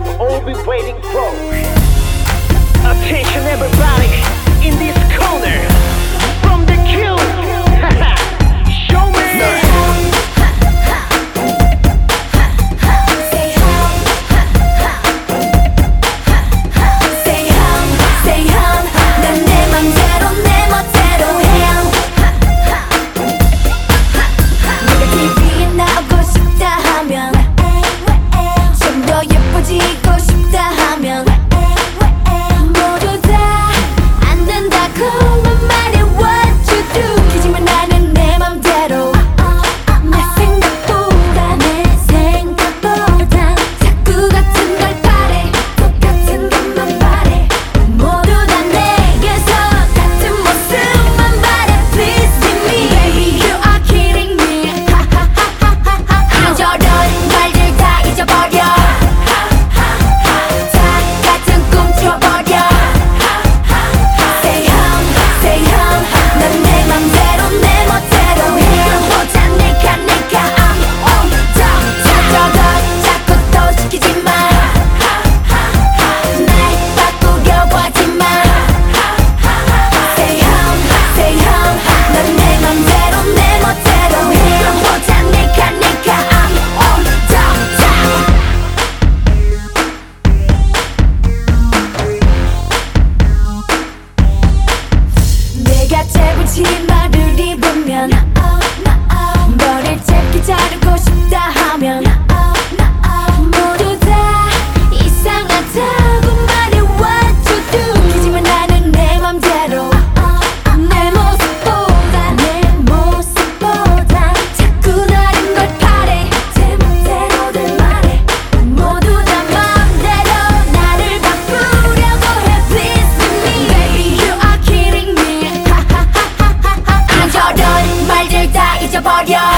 you've all been waiting for. Attention everybody in this corner. From the kill, show me. 치마를 입으면 머리를 짧게 자르고 싶다 하면 모두 다 이상하다고 말해 what you do. 하지만 나는 내 맘대로 내 모습보다 자꾸 다른 걸 바래. 제멋대로들 말해. 모두 다 맘대로 나를 바꾸려고 해. Please with me baby you are kidding me. 저런 말들 다 잊어버려.